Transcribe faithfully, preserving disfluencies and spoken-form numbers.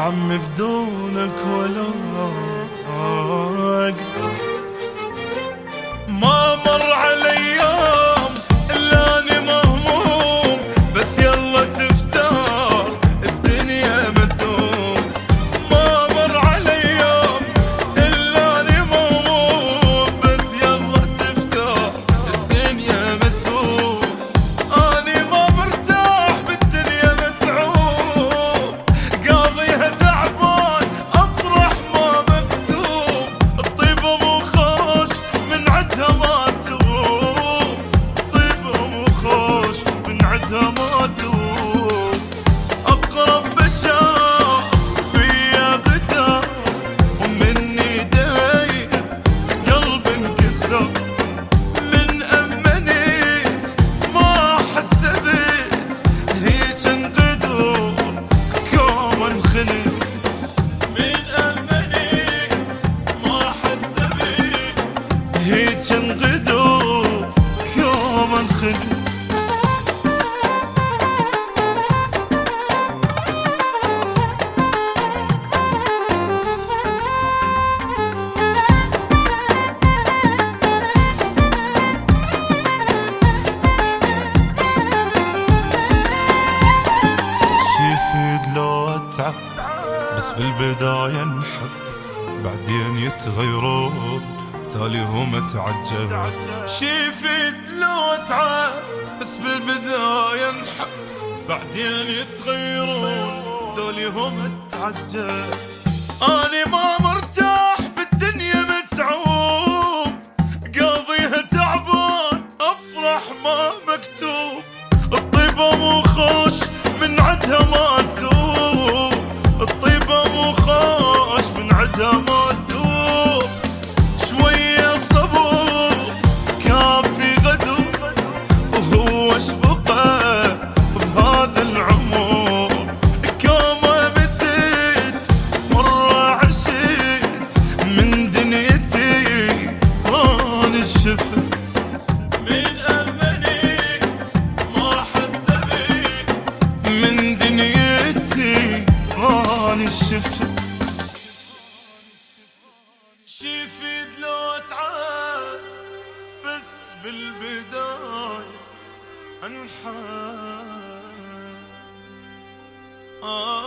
عمي بدونك ولا أقدر. ما مر علي يوم إلا أني مهموم، بس يلا تفتار الدنيا مدوم. ما مر علي يوم إلا أني مهموم، بس يلا تفتار الدنيا مدوم. أني ما مرتاح بالدنيا متعوب، قاضيها تعبان أفرح ما مكتوب. الطيبة مو خوش من عدها ما توب، الطيبة مو خوش من عدها ما توب. أقرب بشار بيا غدار، ومن ايدي قلب انكسر. من أمنيت ما حسبت هيج انقدر كوم انخنت. من أمنيت ما حسبت هيج انقدر كوم انخنت. شيفيد لو اتعب بس بالبداية نحب، بعدين يتغيرون تالي هم اتعجب. شيفيد لو اتعب بس بالبداية نحب، بعدين يتغيرون تالي هم اتعجب. اني ما مرتاح بالدنيا متعوب، قاضيها تعبان افرح ما مكتوب. الطيبة مو خوش من عدها ما توب، الطيبة مو خوش من عدها ما توب. شوية صبر كافي غدو، وهو شبقه بهذا العمر. كومة متت مرة عشت من دنيتي راني شفت. من أمنيت ما حسبت من دنيتي راني شفت. شيفيد لو تعب بس بالبداية انحب. آه